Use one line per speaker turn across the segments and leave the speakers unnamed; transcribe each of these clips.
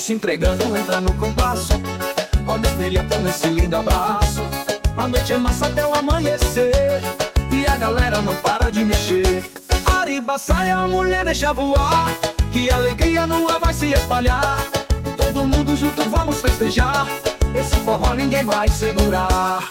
se entregando, entra no compasso. Olha a filha tão nesse lindo abraço. A noite é massa até o amanhecer, e a galera não para de mexer. Ariba sai, a mulher deixa voar, que a alegria no ar vai se espalhar. Todo mundo junto vamos festejar, esse forró ninguém vai segurar.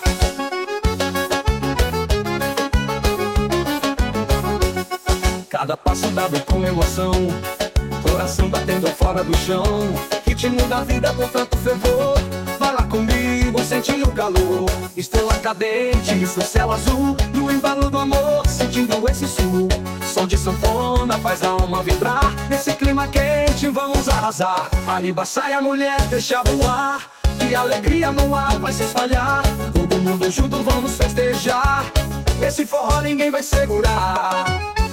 Cada passo dado com emoção, coração batendo fora do chão. Ritmo da vida com tanto fervor, vai lá comigo, sente o calor. Estrela cadente, seu céu azul, no embalo do amor, sentindo esse sul. Som de sanfona faz a alma vibrar, nesse clima quente vamos arrasar. Ariba sai, a mulher deixa voar, que alegria no ar vai se espalhar. Todo mundo junto vamos festejar, esse forró ninguém vai segurar.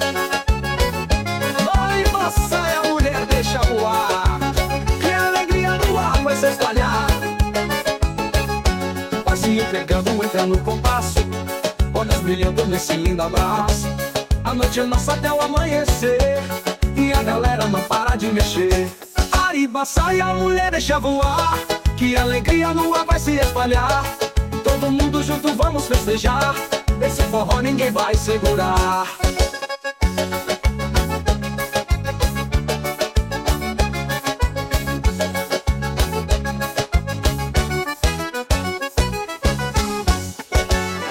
Ariba sai, a mulher deixa voar, que alegria no ar vai se espalhar. Vai se entregando, entra no compasso, olhas brilhando nesse lindo abraço. A noite é nossa até o amanhecer, e a galera não para de mexer. Ariba sai, a mulher deixa voar, que alegria no ar vai se espalhar. Todo mundo junto vamos festejar, esse forró ninguém vai segurar.